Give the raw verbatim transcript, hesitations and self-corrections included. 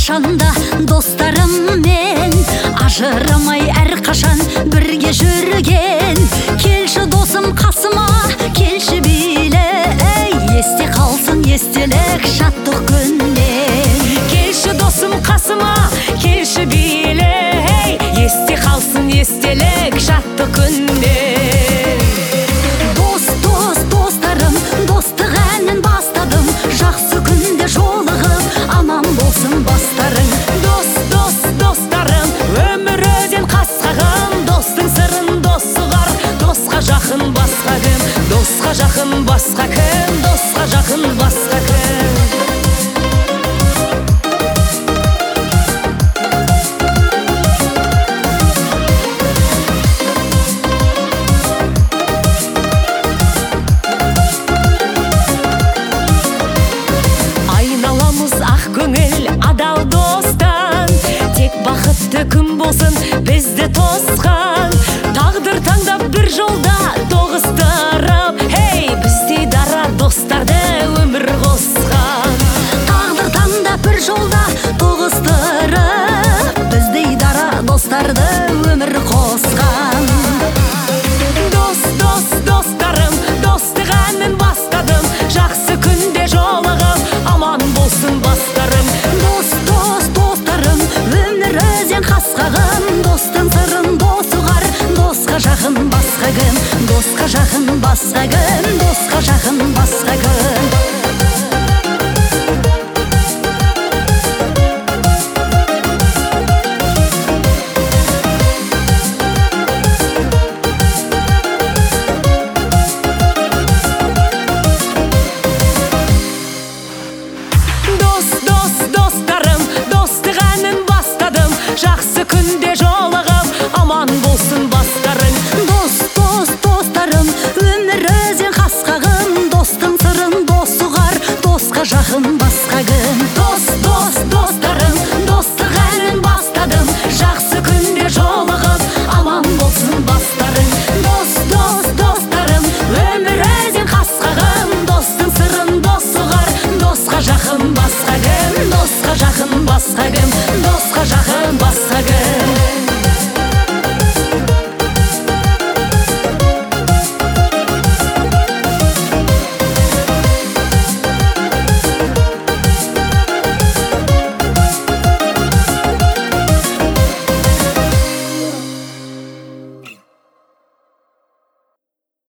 қашанда достарыммен, ажырамай әрқашан бірге жүрген. Келші досым қасыма, келші биле, ей, есте қалсын естелік шаттық күннен. Келші досым қасыма, келші биле, ей, есте қалсын естелік шаттық күннен. Дос, дос, достарым, достық әнін бастадым, жақсы күнде жолығып, аман болсын бастарың. Дос, дос, достарым, өмір өзен қасқағым, достың сырын дос ұғар, досқа жақын басқа кім, досқа жақын басқа кім, досқа жақын басқа кім. Айналамыз ақ көңіл адал достан, тек бақытты күн болсын бізді тосқан. Тағдыр таңдап бір жолда тоғыстырып, хей, біздей дара достарды өмір қосқан. Тағдыр таңдап бір жолда тоғыстырып, біздей дара достарды өмір қосқан. Дос, дос, достарым, достық әнін бастадым, жақсы күнде жолығып, аман болсын бастарым. Дос, дос, достарым, өмір өзен қасқағым, достың сырын дос ұғар, досқа жақын басқа кім, досқа жақын басқа кім, досқа жақын басқа кім. Дос, дос, достарым, достық әнін бастадым, жақсы күнде жолығып, аман болсын бастарың. Дос, дос, достарым, өмір өзен қасқағым, достың сырын дос ұғар, досқа жақын басқа кім. Дос, дос, дос